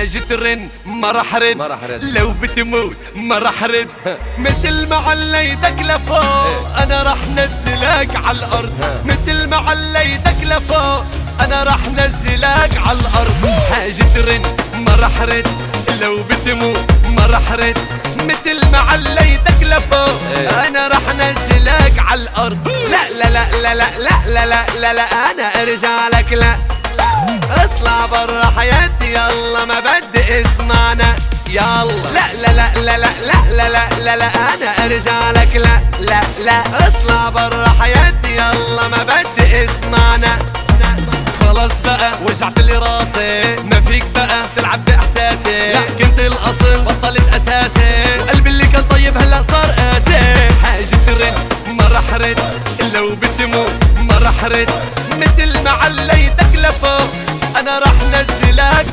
حاجة ترن ما راح رد لو بتموت ما راح رد مثل ما عليتك لفوق انا راح نزلك على الارض مثل ما عليتك لفوق انا راح نزلك على الارض حاجة ترن ما راح رد لو بتموت ما راح رد مثل ما عليتك لفوق انا راح نزلك على الارض لا لا لا لا لا لا لا لا لا انا ارجع لك لا اطلع برا حياتي يلا ما بدي اسمعنا يلا لا لا لا لا لا لا لا لا لا انا ارجع لك لا لا لا اطلع برا حياتي يلا ما بدي اسمعنا خلاص بقى وجعت لي راسي ما فيك بقى تلعب باحساسي لا كنت الاصل بطلت اساسي قلبي اللي كان طيب هلا صار قاسي حاجة ترن ما راح رد لو بتموت ما راح رد مثل ما عليتك لفوق انا راح نزلك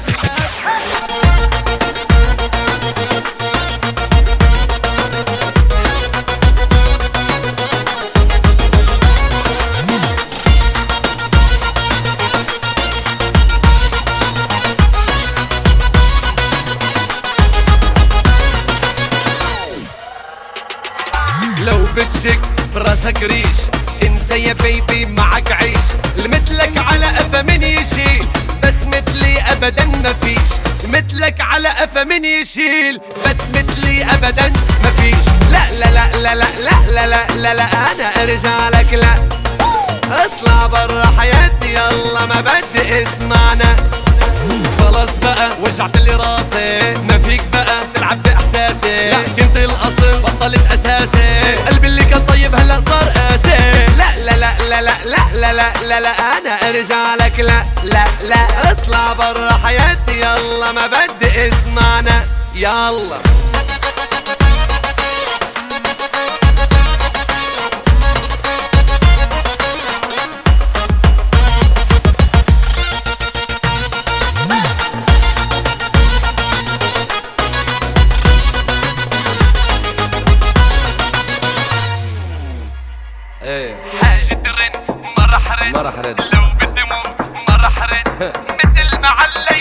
لو بتشك براسك ريش انسى يا بيبي معك عيش مثلك على قفا من يشيل بس مثلي ابدا ما فيش مثلك على قفا من يشيل بس مثلي ابدا ما فيش لا لا لا لا لا لا لا لا لا انا ارجع لك لا اطلع برا حياتي يلا ما بدي اسمعنا خلاص بقى وجعت لي راسي ما فيك بقى تلعب باحساسي لا كنت الاصل بطلت اساسي قلبي اللي كان طيب هلا صار قاسي لا لا لا لا لا لا لا لا لا انا ارجع لك لا لا لا اطلع برا حياتي يلا ما بدي اسمعنا يلا حاجة ترن ما راح رد لو بدي موت ما راح رد مثل ما علي